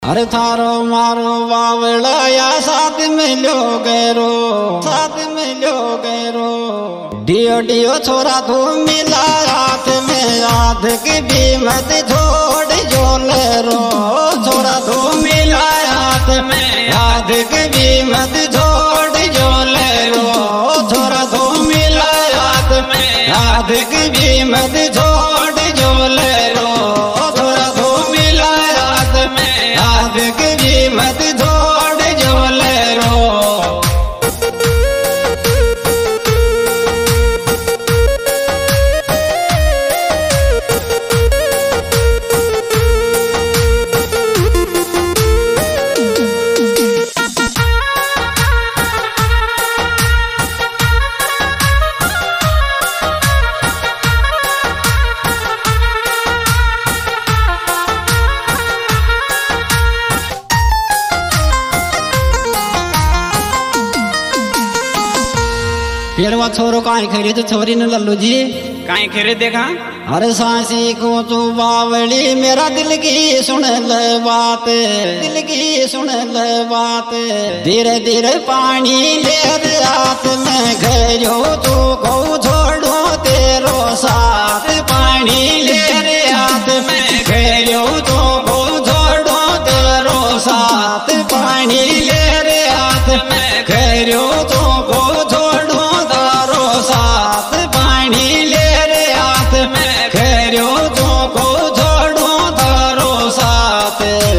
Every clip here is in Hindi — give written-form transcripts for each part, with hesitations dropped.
अरे थारो मारो बावड़ा या साथ मिलो गैरो, साथ मिलो गैरो। डियो डियो छोरा तू मिला हाथ में, आध की भी मत छोड़ जो ले रो। छोरा तू मिला हाथ में, आध की भी मत छोड़ जो ले रो। छोरा तू मिला हाथ में, आध की भी मत छोड़ जो ले रो। छोरा तू मिला हाथ में, आध की भी मत छोड़ जो ले रो। फिर वो छोरो काई खरी तो छोरी न लल्लू जी काई खेरे देखा। अरे सांसी को तू बावली मेरा दिल की सुन ले बात, दिल की सुन ले बात। धीरे धीरे पानी ले रात में घरो तू को छोड़ो तेरो साथ। पानी ले रात में घरो तू को छोड़ो तेरो साथ। पानी ले रात में घरो तू को छोड़ो साथ। पानी ले रे हाथ में खैरो तो को छोड़ो तारो साथ।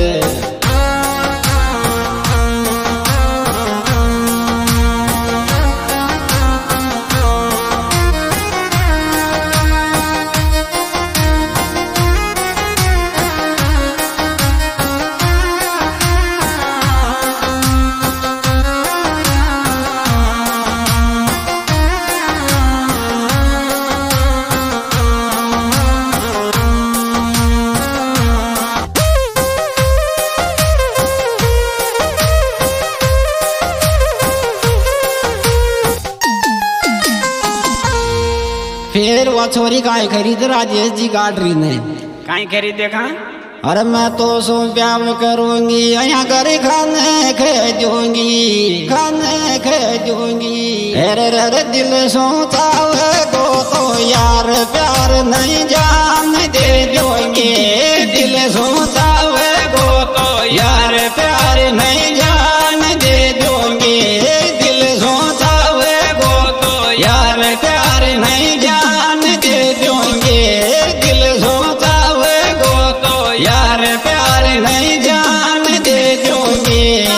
फिर वो छोरी काई खरीद राजेश जी गाड़ी ने काई खरीद देखा। अरे मैं तो सो प्यार करूंगी यहाँ घर खाने खे दूंगी, खाने खे दूंगी। अरे दिल सोचा को तो यार प्यार नहीं जान दे दूंगी। दिल सोचा को तो यार प्यार नहीं जान दे दूंगी। दिल सोचा को तो यार प्यार नहीं जान दे दूंगी। दिल सोचा को तो यार प्यार नहीं जान दे दूंगी।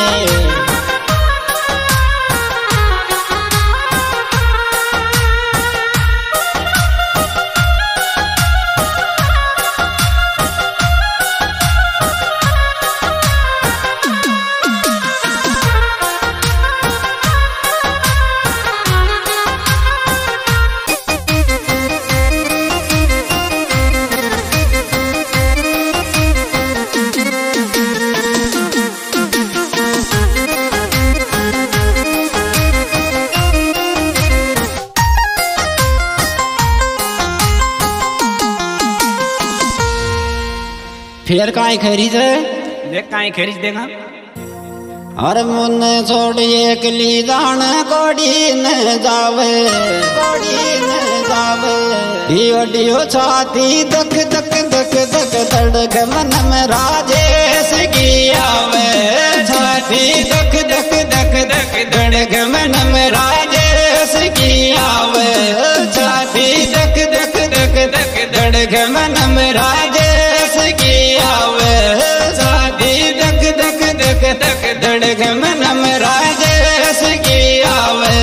फिर काई खरीद देख काई खरीद देखा। अरे मुन छोड़ एक ली दान कोड़ी न जावे, कोड़ी न जावे। डियो डियो छाती दक दक दक दक धड़क मन में राजेश की आवे। छाती दक दक दक दक धड़क मन में राजेश की आवे। छाती दक दक दक दक धड़क मन में राजेश की आवे। छाती दक दक दक दक धड़क मन में राजेश की आवे।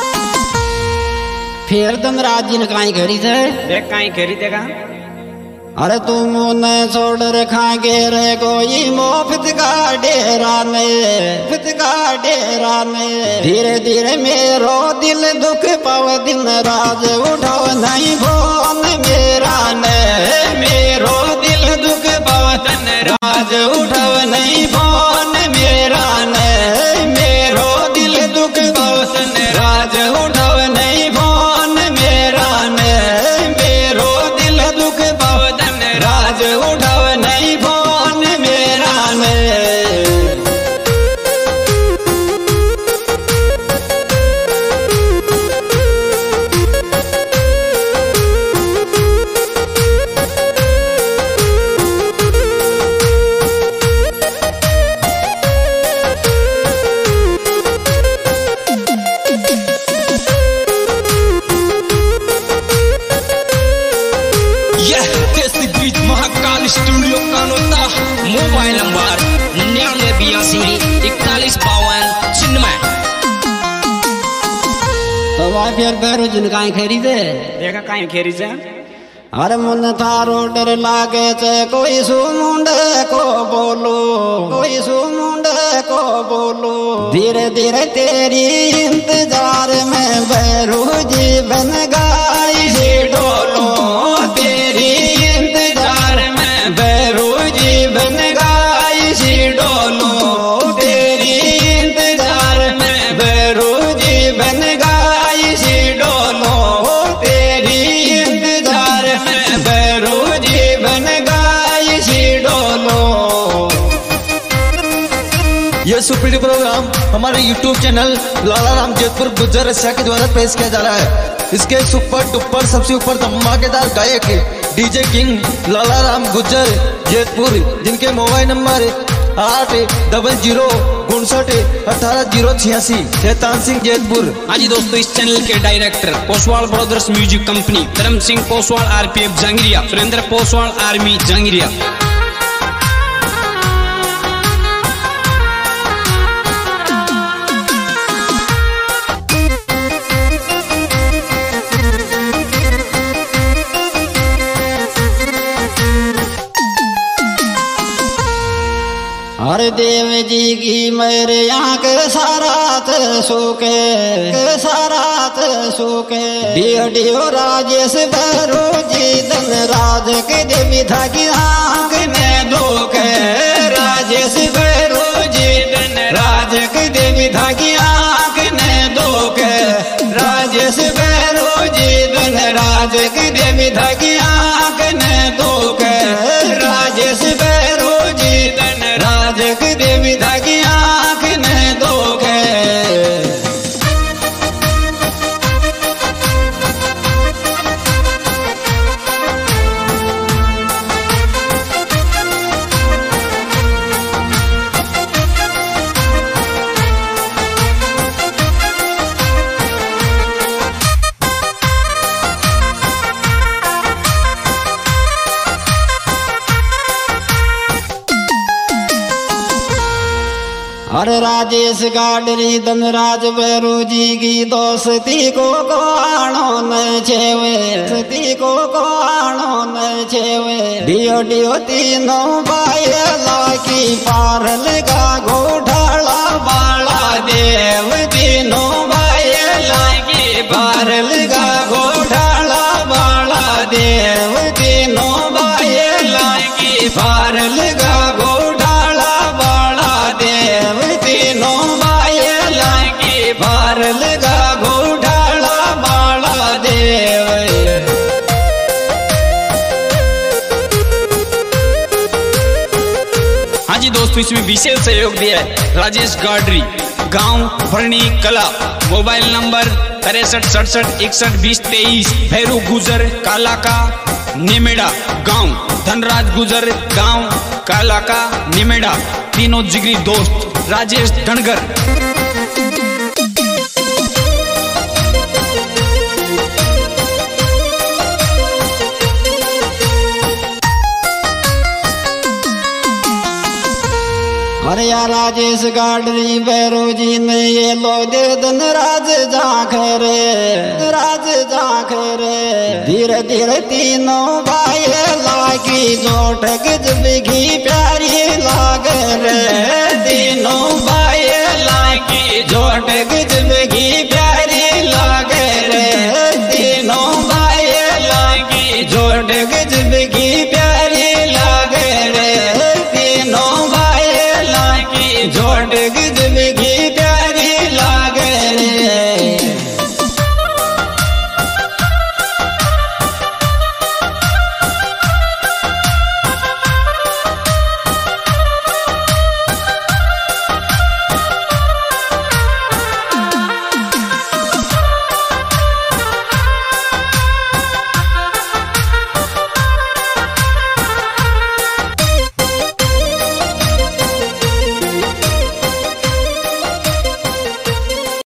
फिर धनराज जी ने काई खरीद देख काई खरीद देखा। अरे तुम ने छोड़ रखा गे रे कोई मोफत का डेरा ने, मुफ्त का डेरा ने। धीरे धीरे मेरो दिल दुख पाव दिन राज उठाओ नहीं फोन मेरा ने, मेरो दिल दुख पाव दिन राज उठाओ नहीं फोन मेरा ने, मेरो दिल दुख पाव दिन राज उठाओ नहीं फोन मेरा ने, मेरो दिल दुख पाव राज उठाव नहीं फोन मेरा ने। Mahakal studio Kanota, mobile number 9982 4152 तो वह फिर बैरो जिनका खरीदे देखा काई खेरी से। अरे मन थारो डर लागे चे कोई सुमुंड को बोलो, कोई सुमुंड को बोलो। धीरे धीरे तेरी इंतजार में बैरू जीवन गाई से डोलो, तेरी इंतजार में बैरू जीवन गाई से डोलो, तेरी इंतजार में बैरू जीवन गाई से डोलो, तेरी इंतजार में बैरू जीवन गाई से डोलो। यह सुपीडी प्रोग्राम हमारे YouTube चैनल लाला राम जेतपुर गुज्जर रसिया के द्वारा पेश किया जा रहा है। इसके सुपर डुपर सबसे ऊपर धमाकेदार गायक डीजे किंग लाला राम गुज्जर जेतपुर, जिनके मोबाइल नंबर 8060 शैतान सिंह जेतपुर। हाँ जी दोस्तों, इस चैनल के director Poswal brothers music company, Dharm Singh Poswal RPF Jangaria, Surendra Poswal army Jangaria. हर देव जी की मेरे आँख सारात सूखे, सारात सूखे। डियो डियो राजेश भैरो जी धन राज के देवी था की आँख में धोखे, राजेश भैरो जी धन राज के देवी था की आँख में धोखे, राजेश भैरो जी धन राज के देवी था की आँख में धोखे, राजेश भैरो जी धन राज के देवी था की आँख में धोखे। अरे राजेश गाडरी धनराज भैरू जी की दोस्ती को आनो न छेवे, दोस्ती को आनो न छेवे। डियो डियो तीनों बायला की पारल का घोटाला बाला देव, तीनों बायला की पारल का घोटाला बाला देव, तीनों बायला की पारल का घोटाला बाला देव, तीनों बायला की पारल का घोटाला बाला देव। हाँ जी दोस्तों, इसमें विशेष सहयोग दिया है राजेश गाडरी, गांव भरणी कला, मोबाइल नंबर 6367612023। भैरू गुजर कालाका निमेड़ा गांव, धनराज गुजर गांव कालाका निमेड़ा, तीनों जिगरी दोस्त राजेश धनगर। अरे यार राजेश गाडरी बैरोजी ने ये लो दे धन राज जाखरे धीरे धीरे तीनों भाई लागी जो ठग बिघी प्यारी लाग रे तीनों भाई